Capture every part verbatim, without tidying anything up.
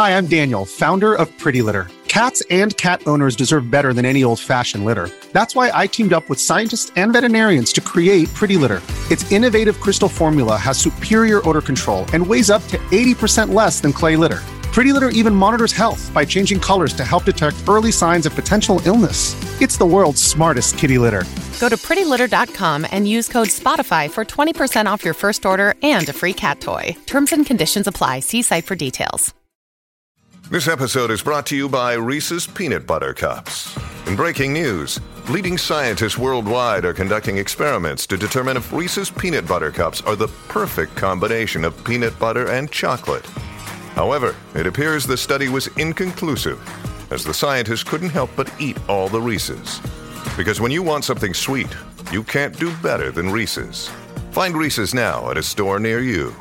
Hi, I'm Daniel, founder of Pretty Litter. Cats and cat owners deserve better than any old-fashioned litter. That's why I teamed up with scientists and veterinarians to create Pretty Litter. Its innovative crystal formula has superior odor control and weighs up to eighty percent less than clay litter. Pretty Litter even monitors health by changing colors to help detect early signs of potential illness. It's the world's smartest kitty litter. Go to pretty litter dot com and use code SPOTIFY for twenty percent off your first order and a free cat toy. Terms and conditions apply. See site for details. This episode is brought to you by Reese's Peanut Butter Cups. In breaking news, leading scientists worldwide are conducting experiments to determine if Reese's Peanut Butter Cups are the perfect combination of peanut butter and chocolate. However, it appears the study was inconclusive, as the scientists couldn't help but eat all the Reese's. Because when you want something sweet, you can't do better than Reese's. Find Reese's now at a store near you.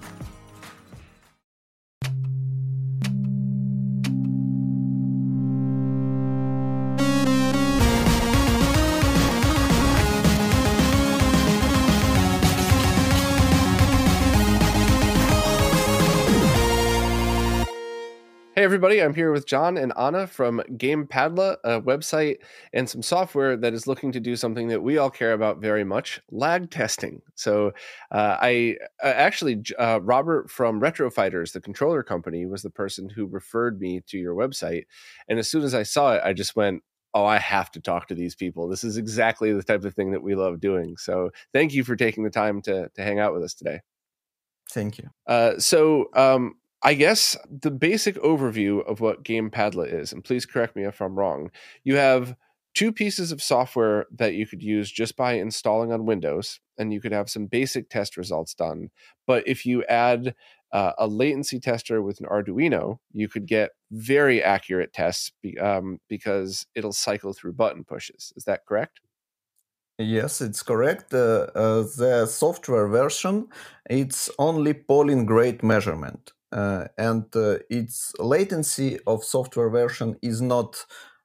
Hey everybody, I'm here with John and Anna from GamePadla, a website and some software that is looking to do something that we all care about very much, lag testing. So uh, I uh, actually, uh, Robert from Retro Fighters, the controller company, was the person who referred me to your website. And as soon as I saw it, I just went, oh, I have to talk to these people. This is exactly the type of thing that we love doing. So thank you for taking the time to, to hang out with us today. Thank you. Uh, so, um, I guess the basic overview of what GamePadla is, and please correct me if I'm wrong, you have two pieces of software that you could use just by installing on Windows, and you could have some basic test results done. But if you add uh, a latency tester with an Arduino, you could get very accurate tests be, um, because it'll cycle through button pushes. Is that correct? Yes, it's correct. Uh, uh, the software version, it's only polling grade measurement. Uh, and uh, its latency of software version is not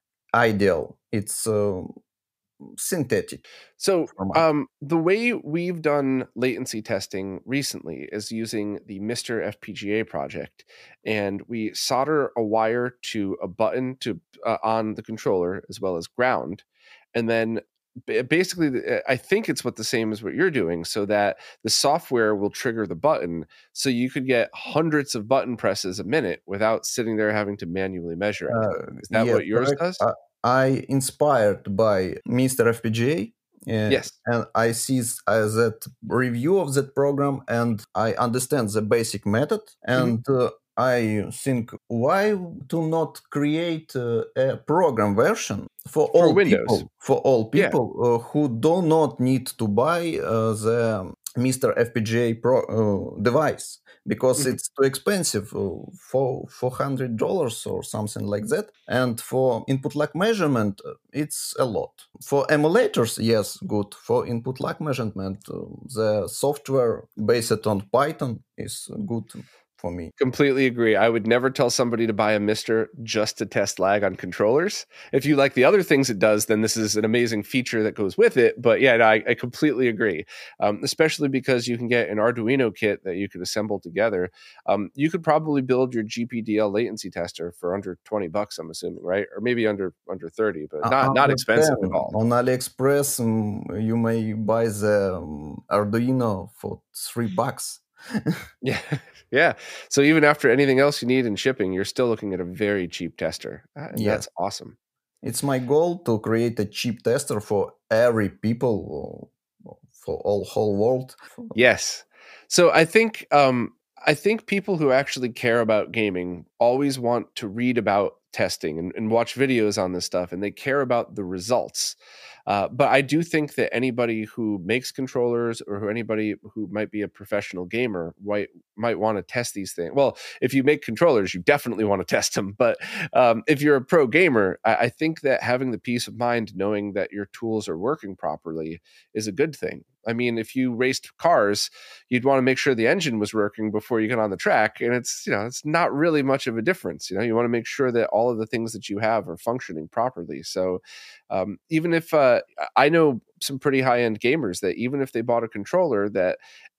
ideal. It's uh, synthetic. So um, the way we've done latency testing recently is using the Mister F P G A project, and we solder a wire to a button to uh, on the controller as well as ground, and then basically, I think it's what the same as what you're doing, so that the software will trigger the button, so you could get hundreds of button presses a minute without sitting there having to manually measure it. Uh, is that yeah, what yours correct. does? Uh, I inspired by Mister F P G A. Uh, yes, and I see uh, that review of that program, and I understand the basic method, and mm-hmm. uh, I think why to not create uh, a program version for, for all Windows. people for all people yeah. uh, who do not need to buy uh, the Mister F P G A Pro uh, device, because mm-hmm. it's too expensive, uh, for four hundred dollars or something like that. And for input lag measurement, uh, it's a lot. For emulators, yes, good. For input lag measurement, uh, the software based on Python is good for me. Completely agree. I would never tell somebody to buy a Mister just to test lag on controllers. If you like the other things it does, then this is an amazing feature that goes with it. But yeah, no, I, I completely agree, um, especially because you can get an Arduino kit that you could assemble together. Um, you could probably build your G P D L latency tester for under twenty bucks, I'm assuming, right? Or maybe under under thirty, but not, uh, not expensive at all. On AliExpress, um, you may buy the um, Arduino for three bucks. yeah. Yeah. So even after anything else you need in shipping, you're still looking at a very cheap tester. And yeah. That's awesome. It's my goal to create a cheap tester for every people, for all whole world. Yes. So I think um, I think people who actually care about gaming always want to read about testing and, and watch videos on this stuff, and they care about the results. Uh, but I do think that anybody who makes controllers, or who anybody who might be a professional gamer might might want to test these things. Well, if you make controllers, you definitely want to test them. But um, if you're a pro gamer, I, I think that having the peace of mind knowing that your tools are working properly is a good thing. I mean, if you raced cars, you'd want to make sure the engine was working before you get on the track. And it's, you know, it's not really much of a difference. You know, you want to make sure that all of the things that you have are functioning properly. So um, even if uh, I know some pretty high-end gamers that even if they bought a controller that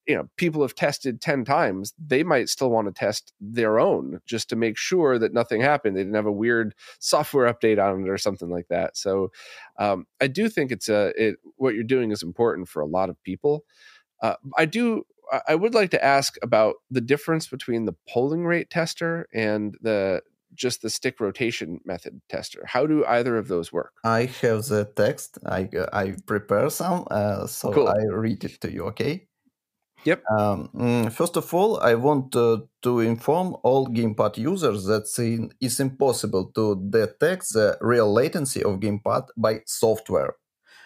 you know, people have tested ten times, they might still want to test their own just to make sure that nothing happened. They didn't have a weird software update on it or something like that. So um, I do think it's a, it, what you're doing is important for a lot of people. Uh, I do, I would like to ask about the difference between the polling rate tester and the just the stick rotation method tester. How do either of those work? I have the text. I I prepare some, uh, so Cool. I read it to you. Okay. Yep. Um, mm, first of all, I want uh, to inform all gamepad users that it's impossible to detect the real latency of gamepad by software.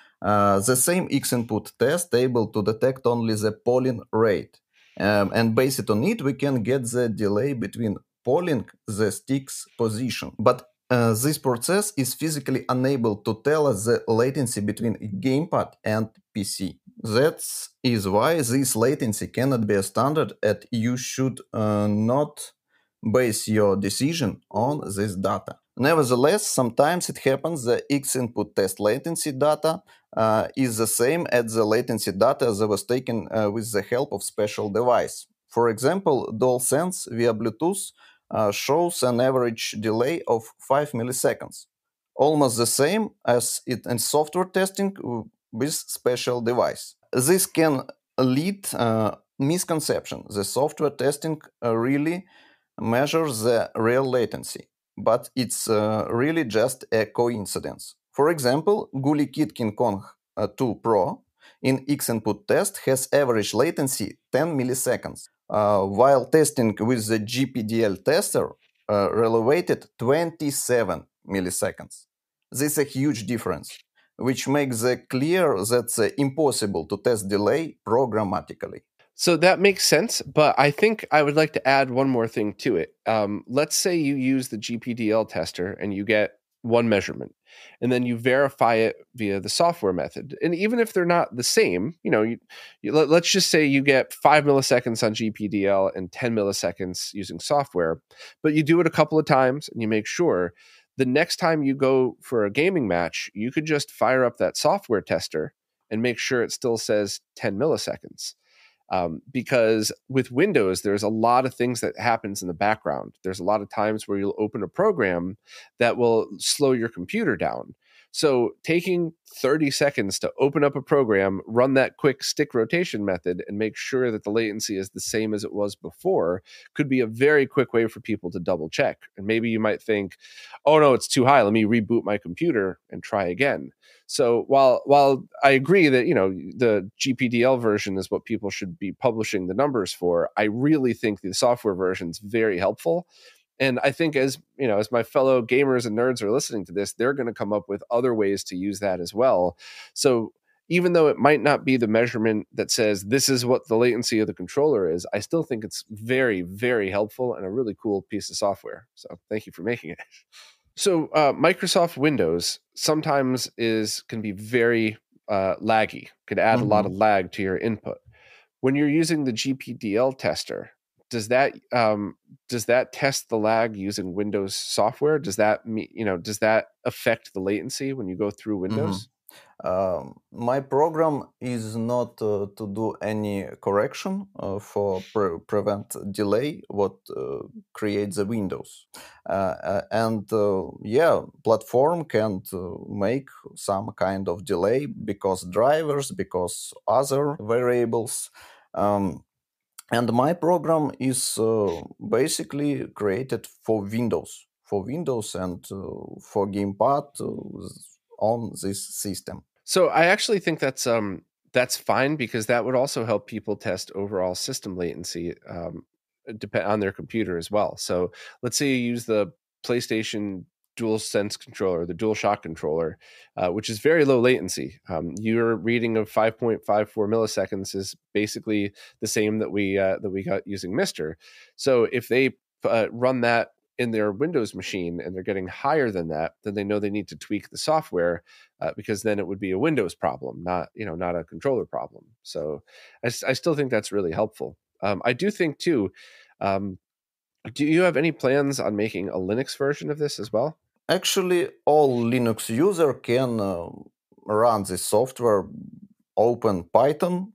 Uh, the same Xinput test able to detect only the polling rate, um, and based on it, we can get the delay between polling the stick's position. But uh, this process is physically unable to tell us the latency between gamepad and P C. That is why this latency cannot be a standard, and you should uh, not base your decision on this data. Nevertheless, sometimes it happens the Xinput test latency data uh, is the same as the latency data that was taken uh, with the help of special device. For example, DualSense via Bluetooth uh, shows an average delay of five milliseconds, almost the same as it in software testing with special device. This can lead uh, misconception. The software testing uh, really measures the real latency, but it's uh, really just a coincidence. For example, GuliKit King Kong uh, two Pro in Xinput test has average latency ten milliseconds, uh, while testing with the G P D L tester uh, relevated twenty-seven milliseconds. This is a huge difference, which makes it clear that it's impossible to test delay programmatically. So that makes sense, but I think I would like to add one more thing to it. Um, let's say you use the G P D L tester and you get one measurement, and then you verify it via the software method. And even if they're not the same, you know, you, you, let, let's just say you get five milliseconds on G P D L and ten milliseconds using software, but you do it a couple of times and you make sure the next time you go for a gaming match, you could just fire up that software tester and make sure it still says ten milliseconds. Um, because with Windows, there's a lot of things that happens in the background. There's a lot of times where you'll open a program that will slow your computer down. So taking thirty seconds to open up a program, run that quick stick rotation method, and make sure that the latency is the same as it was before could be a very quick way for people to double check. And maybe you might think, oh no, it's too high. Let me reboot my computer and try again. So while while I agree that, you know, the G P D L version is what people should be publishing the numbers for, I really think the software version is very helpful. And I think as, you know, as my fellow gamers and nerds are listening to this, they're going to come up with other ways to use that as well. So even though it might not be the measurement that says this is what the latency of the controller is, I still think it's very, very helpful and a really cool piece of software. So thank you for making it. So uh, Microsoft Windows sometimes is can be very uh, laggy, could add mm-hmm. a lot of lag to your input. When you're using the G P D L tester, does that um, does that test the lag using Windows software? Does that mean, you know, does that affect the latency when you go through Windows? Mm-hmm. Um, my program is not uh, to do any correction uh, for pre- prevent delay what uh, creates the Windows, uh, uh, and uh, yeah, platform can uh, make some kind of delay because drivers, because other variables. Um, And my program is uh, basically created for Windows, for Windows and uh, for gamepad uh, on this system. So I actually think that's um, that's fine, because that would also help people test overall system latency um, depend on their computer as well. So let's say you use the PlayStation DualSense controller, the DualShock controller, uh, which is very low latency. Um, your reading of five point five four milliseconds is basically the same that we uh, that we got using Mister. So if they uh, run that in their Windows machine and they're getting higher than that, then they know they need to tweak the software uh, because then it would be a Windows problem, not you know not a controller problem. So I, I still think that's really helpful. Um, I do think too. Um, do you have any plans on making a Linux version of this as well? Actually, all Linux user can uh, run this software, open Python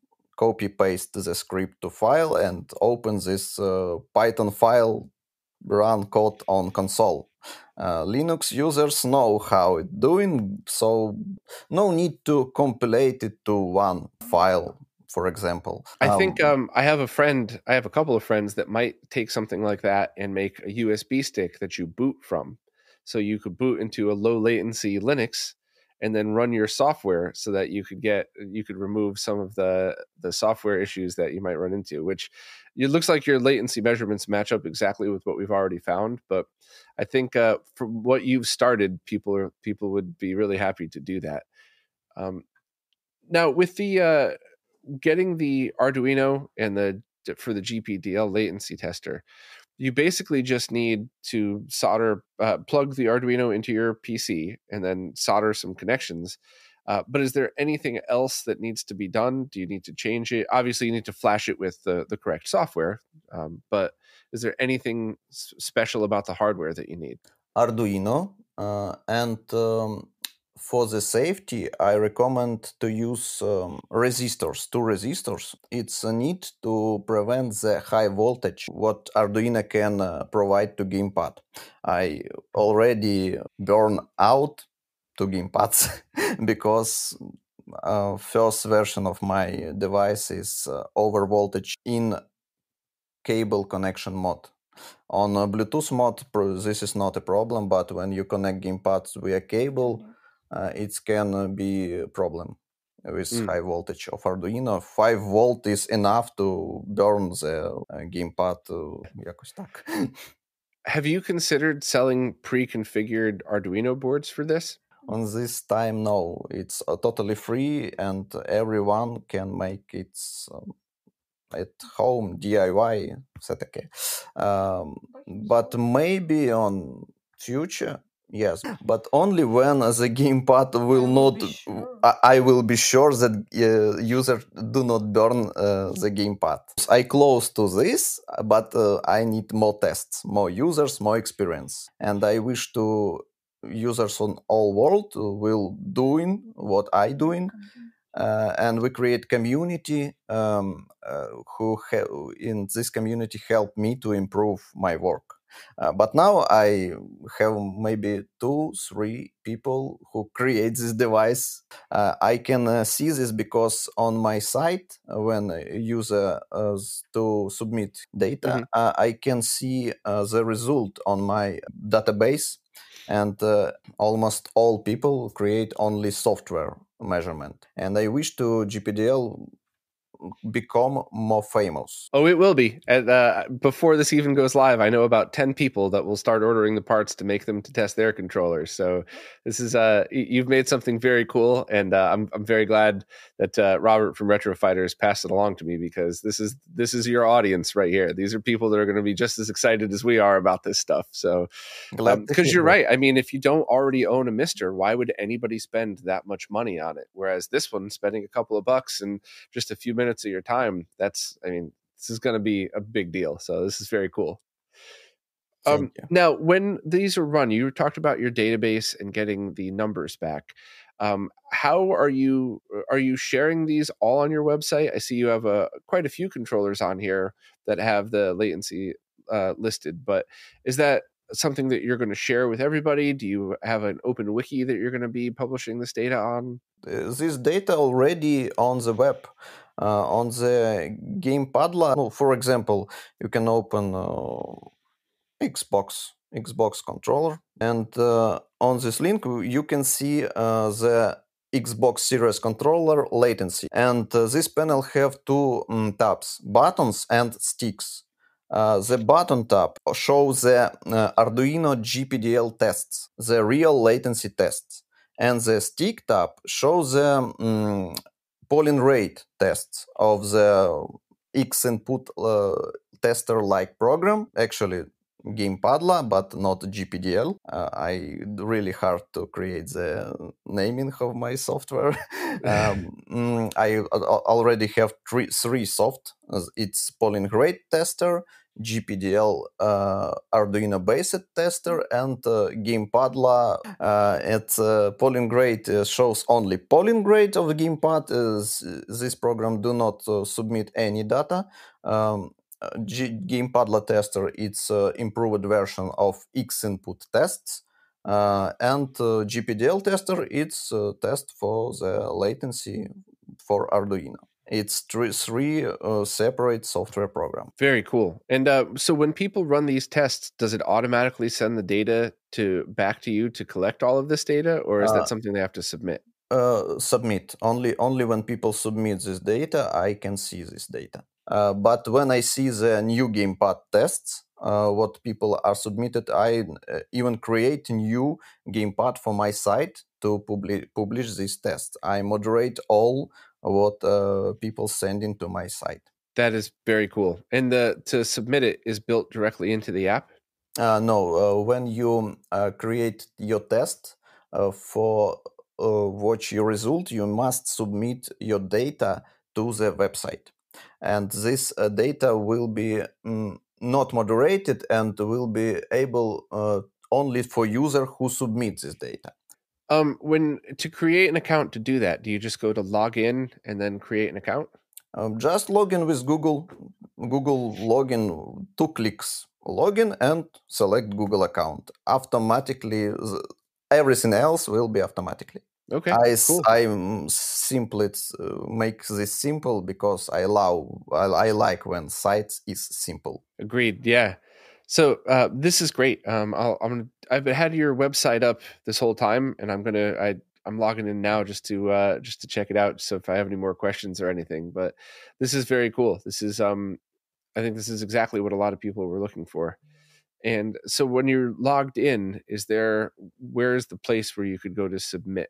copy paste the script to file and open this uh, Python file, run code on console. Uh, Linux users know how it's doing, so no need to compile it to one file, for example. I um, think um, I have a friend, I have a couple of friends that might take something like that and make a U S B stick that you boot from. So you could boot into a low latency Linux and then run your software so that you could get, you could remove some of the, the software issues that you might run into, which it looks like your latency measurements match up exactly with what we've already found. But I think uh, from what you've started, people are, people would be really happy to do that. Um, now with the, uh, getting the Arduino and the, for the G P D L latency tester, you basically just need to solder, uh, plug the Arduino into your P C and then solder some connections. Uh, but is there anything else that needs to be done? Do you need to change it? Obviously, you need to flash it with the, the correct software. Um, but is there anything s- special about the hardware that you need? Arduino uh, and um, for the safety, I recommend to use um, resistors, two resistors. It's a need to prevent the high voltage what Arduino can uh, provide to gamepad. I already burn out two gamepads because uh, first version of my device is uh, over voltage in cable connection mode. On a Bluetooth mode, this is not a problem, but when you connect gamepads via cable, uh, it can be a problem with mm. high voltage of Arduino. five volt is enough to burn the uh, gamepad. Uh, Have you considered selling pre-configured Arduino boards for this? On this time, no. It's uh, totally free and everyone can make it um, at home, D I Y, все-таки. Um, but maybe on future, yes. But only when the gamepad will not, sure. I, I will be sure that uh, user do not burn uh, the gamepad. I close to this, but uh, I need more tests, more users, more experience. And I wish to users on all world will doing what I doing. Uh, and we create community um, uh, who ha- in this community help me to improve my work. Uh, but now I have maybe two, three people who create this device. Uh, I can uh, see this because on my site, uh, when a user uh, to submit data, mm-hmm. uh, I can see uh, the result on my database. And uh, almost all people create only software measurement. And I wish to G P D L become more famous. Oh, it will be. And, uh, before this even goes live, I know about ten people that will start ordering the parts to make them to test their controllers. So this is, uh, you've made something very cool. And uh, I'm I'm very glad that uh, Robert from Retro Fighters passed it along to me, because this is this is your audience right here. These are people that are going to be just as excited as we are about this stuff. So, because um, you're right. I mean, if you don't already own a Mister, why would anybody spend that much money on it? Whereas this one, spending a couple of bucks and just a few minutes of your time, that's, I mean, this is going to be a big deal. So this is very cool. Um, now, when these are run, you talked about your database and getting the numbers back. Um, how are you, are you sharing these all on your website? I see you have a, quite a few controllers on here that have the latency uh, listed, but is that something that you're going to share with everybody? Do you have an open wiki that you're going to be publishing this data on? This data already on the web. Uh, on the GamePadla, for example, you can open uh, Xbox Xbox controller, and uh, on this link you can see uh, the Xbox Series controller latency. And uh, this panel have two um, tabs: buttons and sticks. Uh, the button tab shows the uh, Arduino G P D L tests, the real latency tests, and the stick tab shows the um, polling rate tests of the X input uh, tester like program. Actually, GamePadla, but not G P D L. Uh, I really hard to create the naming of my software. um, I already have three, three soft. It's polling rate tester, G P D L uh, Arduino-based tester, and uh, GamePadla. Uh, it's uh, polling grade uh, shows only polling grade of the GamePad. Uh, this program do not uh, submit any data. Um, G- GamePadla tester, it's uh, improved version of X input tests. Uh, and uh, G P D L tester, it's a test for the latency for Arduino. It's three, three uh, separate software programs. Very cool. And uh, so when people run these tests, does it automatically send the data to back to you to collect all of this data, or is Uh, that something they have to submit? Uh, submit. Only only when people submit this data, I can see this data. Uh, but when I see the new GamePad tests, uh, what people are submitted, I uh, even create new GamePad for my site to publi- publish these tests. I moderate all what uh, people send into my site. That is very cool. And the to submit it is built directly into the app? Uh, no, uh, when you uh, create your test uh, for uh, watch your result, you must submit your data to the website. And this uh, data will be mm, not moderated and will be able uh, only for user who submits this data. Um, when to create an account to do that, do you just go to log in and then create an account? Um, just log in with Google. Google login, two clicks. Login and select Google account. Automatically, th- everything else will be automatically. Okay, I s- cool. I mm, simply uh, make this simple because I allow I, I like when sites is simple. Agreed. Yeah. So uh, this is great. Um, I'll, I'm gonna, I've had your website up this whole time, and I'm gonna I I'm logging in now just to uh, just to check it out. So if I have any more questions or anything, but this is very cool. This is um I think this is exactly what a lot of people were looking for. And so when you're logged in, is there where is the place where you could go to submit?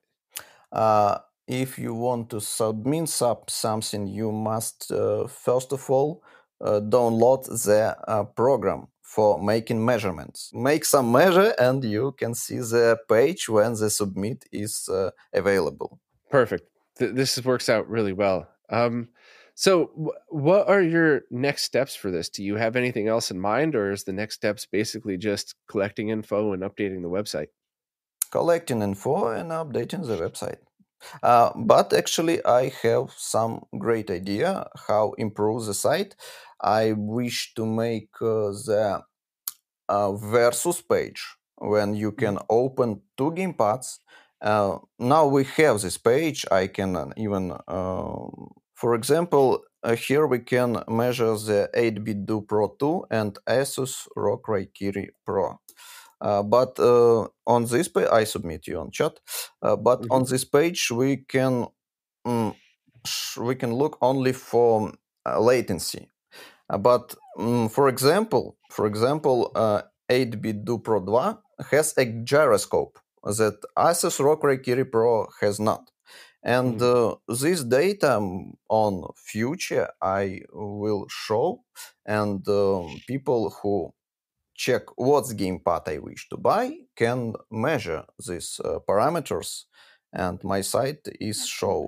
Uh, if you want to submit sub something, you must uh, first of all uh, download the uh, program for making measurements. Make some measure, and you can see the page when the submit is uh, available. Perfect. Th- this works out really well. Um, so, w- what are your next steps for this? Do you have anything else in mind, or is the next steps basically just collecting info and updating the website? Collecting info and updating the website. Uh, but actually, I have some great idea how improve the site. I wish to make uh, the uh, versus page when you can open two gamepads. Uh, now we have this page. I can uh, even, uh, for example, uh, here we can measure the eight bit Do Pro two and Asus R O G Raikiri Pro. Uh, but uh, on this page, I submit you on chat. Uh, but Mhm. on this page, we can mm, sh- we can look only for uh, latency. Uh, but mm, for example, for example, uh, eight bit Do Pro two has a gyroscope that Asus R O G Raikiri Pro has not. And Mhm. uh, this data mm, on future I will show, and um, people who check what gamepad I wish to buy can measure these uh, parameters, and my site is show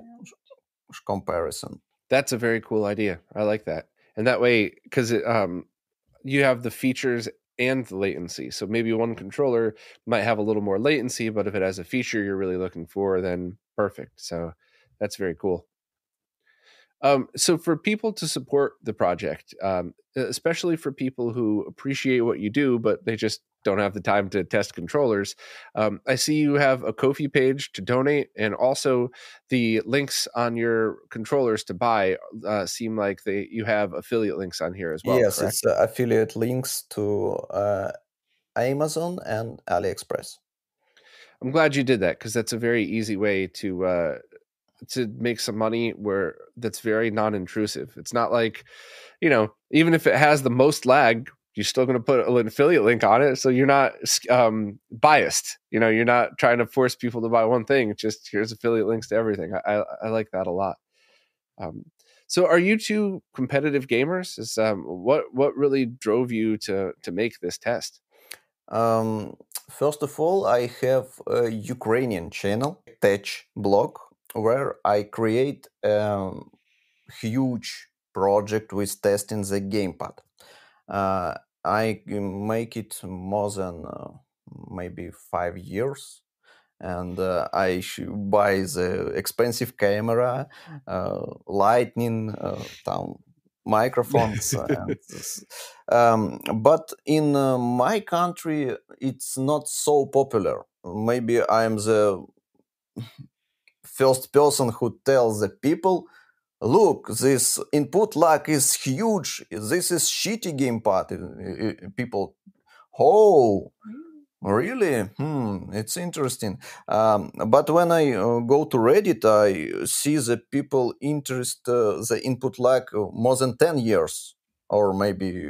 comparison. That's a very cool idea. I like that. And that way, because um, you have the features and the latency. So maybe one controller might have a little more latency, but if it has a feature you're really looking for, then perfect. So that's very cool. Um, so for people to support the project, um, especially for people who appreciate what you do, but they just don't have the time to test controllers, um, I see you have a Ko-fi page to donate, and also the links on your controllers to buy uh, seem like they you have affiliate links on here as well. Yes, Correct? it's uh, affiliate links to uh, Amazon and AliExpress. I'm glad you did that because that's a very easy way to uh, to make some money where that's very non-intrusive. It's not like, you know, even if it has the most lag, you're still going to put an affiliate link on it, so you're not um, biased. You know, you're not trying to force people to buy one thing. It's just here's affiliate links to everything. I, I, I like that a lot. Um, so, are you two competitive gamers? Is um, what what really drove you to to make this test? Um, first of all, I have a Ukrainian channel, Tech blog, where I create a huge project with testing the gamepad. Uh, I make it more than uh, maybe five years. And uh, I should buy the expensive camera, uh, lightning, uh, там, microphones. And this. Um, but in uh, my country, it's not so popular. Maybe I'm the first person who tells the people, look, this input lag is huge. This is shitty gamepad. People, oh, really? Hmm, it's interesting. Um, but when I uh, go to Reddit, I see the people interest uh, the input lag more than ten years, or maybe,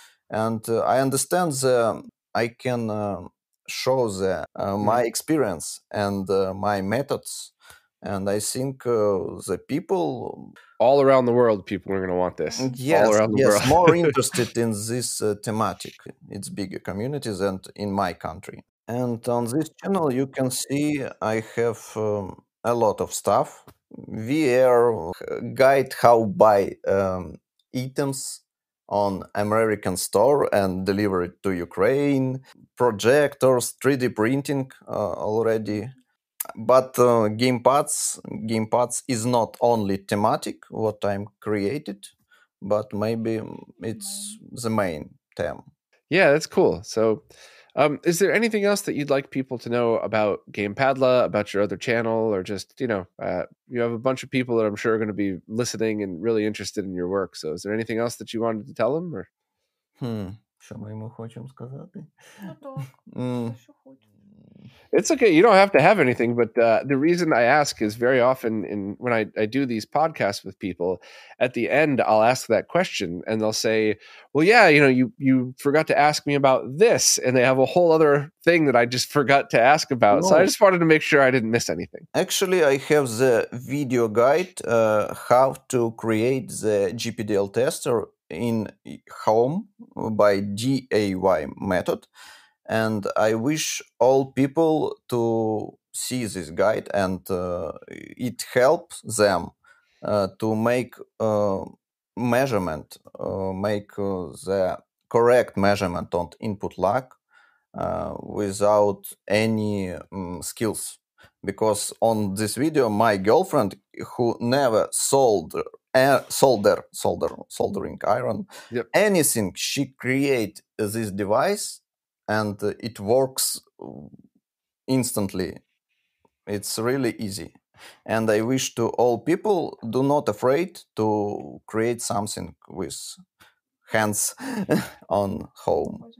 and uh, I understand the I can uh, show the uh, my experience and uh, my methods, and I think uh, the people all around the world, people are going to want this. Yes, all around the yes, world. more interested in this uh, thematic. It's bigger communities and in my country. And on this channel, you can see I have um, a lot of stuff. V R guide how buy um, items on American store and deliver it to Ukraine. Projectors, three D printing uh, already. But uh, gamepads, gamepads is not only thematic what I'm created, but maybe it's the main theme. Yeah, that's cool. So, um, is there anything else that you'd like people to know about Gamepadla, about your other channel, or just, you know, uh, you have a bunch of people that I'm sure are going to be listening and really interested in your work. So, is there anything else that you wanted to tell them? Or? Hmm. Що ми йому хочемо сказати? Ну так, Mm. все, що хочеш. It's okay. You don't have to have anything, but uh, the reason I ask is very often in when I, I do these podcasts with people, at the end I'll ask that question and they'll say, well, yeah, you know, you you forgot to ask me about this, and they have a whole other thing that I just forgot to ask about. No. So I just wanted to make sure I didn't miss anything. Actually, I have the video guide uh, how to create the G P D L tester in home by D I Y method. And I wish all people to see this guide, and uh, it helps them uh, to make uh, measurement, uh, make uh, the correct measurement on input lag uh, without any um, skills. Because on this video, my girlfriend, who never solder, uh, solder, solder, soldering iron, yep. anything, she create this device. And it works instantly. It's really easy. And I wish to all people, do not afraid to create something with hands on home.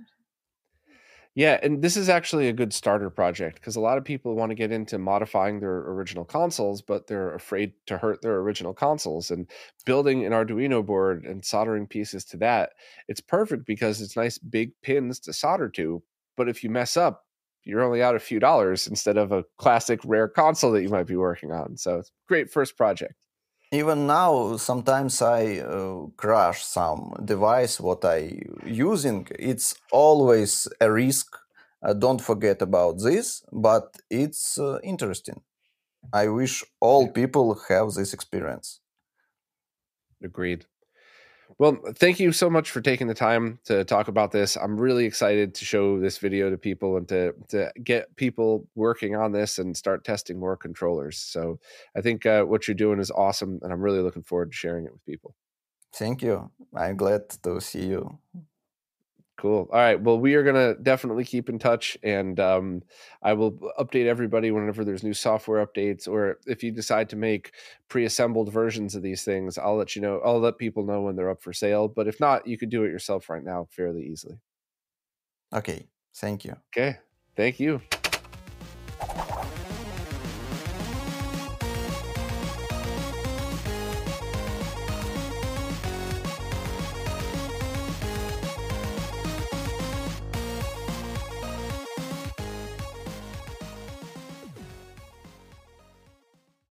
Yeah, and this is actually a good starter project because a lot of people want to get into modifying their original consoles, but they're afraid to hurt their original consoles. And building an Arduino board and soldering pieces to that, it's perfect because it's nice big pins to solder to. But if you mess up, you're only out a few dollars instead of a classic rare console that you might be working on. So it's a great first project. Even now, sometimes I uh, crash some device what I using. It's always a risk. Uh, don't forget about this, but it's uh, interesting. I wish all people have this experience. Agreed. Well, thank you so much for taking the time to talk about this. I'm really excited to show this video to people and to, to get people working on this and start testing more controllers. So I think uh, what you're doing is awesome, and I'm really looking forward to sharing it with people. Thank you. I'm glad to see you. Cool. All right. Well, we are going to definitely keep in touch, and um, I will update everybody whenever there's new software updates, or if you decide to make pre-assembled versions of these things, I'll let you know. I'll let people know when they're up for sale. But if not, you could do it yourself right now fairly easily. Okay. Thank you. Okay. Thank you.